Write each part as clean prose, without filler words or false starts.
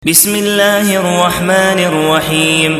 بسم الله الرحمن الرحيم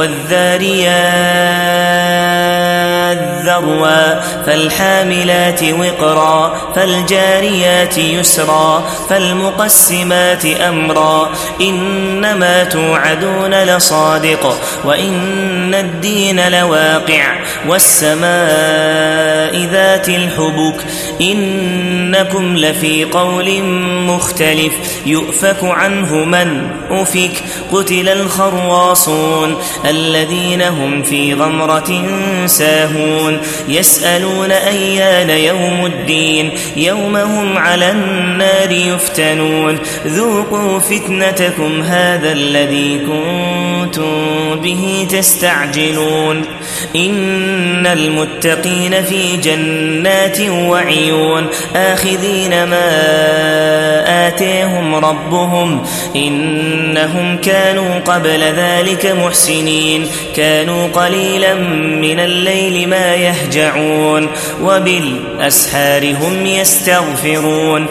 والذاريات ذروا فالحاملات وقرا فالجاريات يسرا فالمقسمات أمرا إنما توعدون لصادق وإن الدين لواقع والسماء ذات الحبك إنكم لفي قول مختلف يؤفك عنه من أفك قتل الخراصون الذين هم في غمرة ساهون يسألون أيان يوم الدين يوم هم على النار يفتنون ذوقوا فتنتكم هذا الذي كنتم به تستعجلون إن المتقين في جنات وعيون آخذين ما آتيهم ربهم إنهم كانوا قبل ذلك محسنين كانوا قليلا من الليل ما يهجعون وبالأسحار هم يستغفرون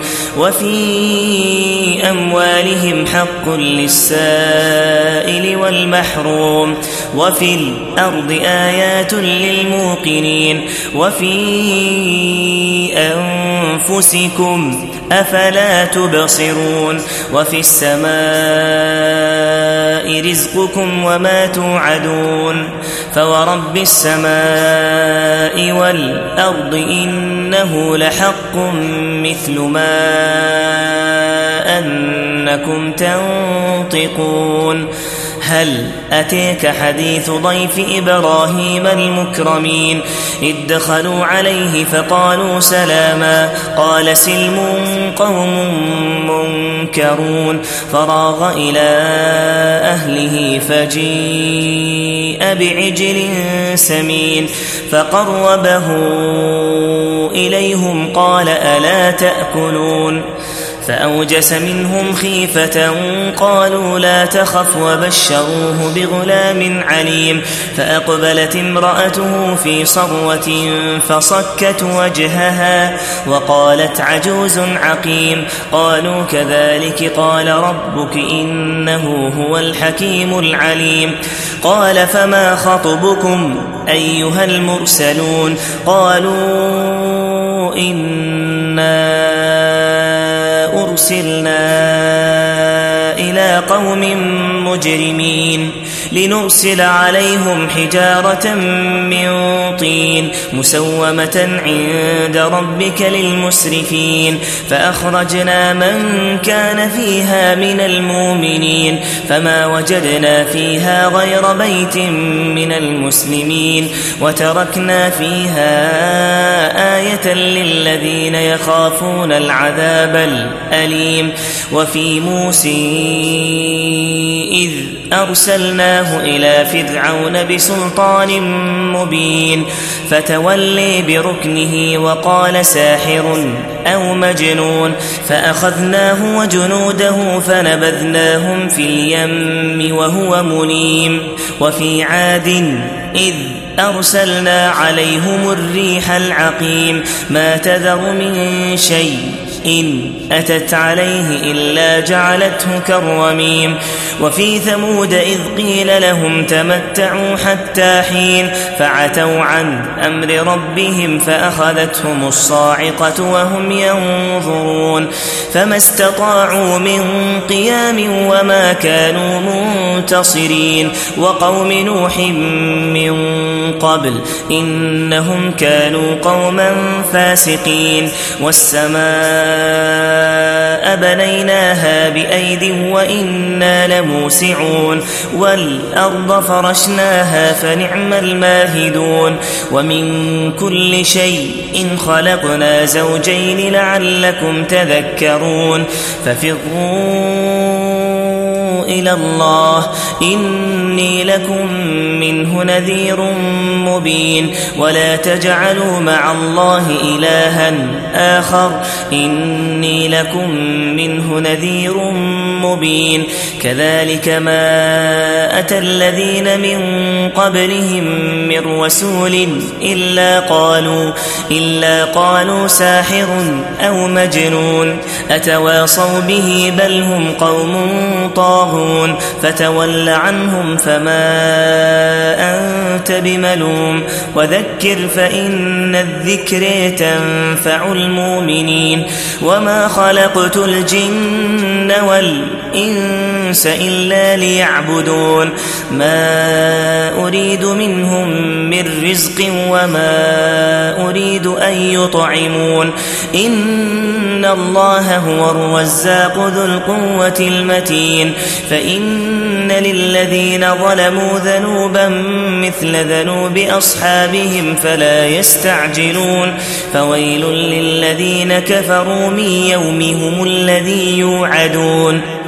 وفي أموالهم حق للسائل والمحروم وفي الأرض آيات للموقنين وفي أنفسكم أفلا تبصرون وفي السماء رزقكم وما توعدون فورب السماء والأرض إنه لحق مثل ما أنكم تنطقون هل أتيك حديث ضيف إبراهيم المكرمين إذ دخلوا عليه فقالوا سلاما قال سلم قوم منكرون فراغ إلى أهله فجيء بعجل سمين فقربه إليهم قال ألا تأكلون فأوجس منهم خيفة قالوا لا تخف وبشروه بغلام عليم فأقبلت امرأته في صرة فصكت وجهها وقالت عجوز عقيم قالوا كذلك قال ربك إنه هو الحكيم العليم قال فما خطبكم أيها المرسلون قالوا إنا أرسلنا إلى قوم مجرمين لنرسل عليهم حجارة من طين مسومة عند ربك للمسرفين فأخرجنا من كان فيها من المؤمنين فما وجدنا فيها غير بيت من المسلمين وتركنا فيها آية للذين يخافون العذاب الأليم وفي موسى إذ أرسلناه إلى فرعون بسلطان مبين فتولي بركنه وقال ساحر أو مجنون فأخذناه وجنوده فنبذناهم في اليم وهو مليم وفي عاد إذ أرسلنا عليهم الريح العقيم ما تذر من شيء إن أتت عليه إلا جعلته كالرميم وفي ثمود إذ قيل لهم تمتعوا حتى حين فعتوا عن أمر ربهم فأخذتهم الصاعقة وهم ينظرون فما استطاعوا من قيام وما كانوا منتصرين وقوم نوح من قبل إنهم كانوا قوما فاسقين والسماء بنيناها بأيد وإنا لموسعون والأرض فرشناها فنعم الماهدون ومن كل شيء خلقنا زوجين لعلكم تذكرون ففروا إلى الله إني لكم منه نذير مبين ولا تجعلوا مع الله إلها آخر إني لكم منه نذير مبين كذلك ما أتى الذين من قبلهم من رسول إلا قالوا ساحر أو مجنون أتواصوا به بل هم قوم طاغون يخافون فتول عنهم فما أنت بملوم وذكر فإن الذكر تنفع المؤمنين وما خلقت الجن والإنس إلا ليعبدون ما أريد منهم من رزق وما أريد أن يطعمون إن الله هو الرزاق ذو القوة المتين فإن للذين ظلموا ذنوبا مثل ذنوب أصحابهم فلا يستعجلون فويل للذين كفروا من يومهم الذي يوعدون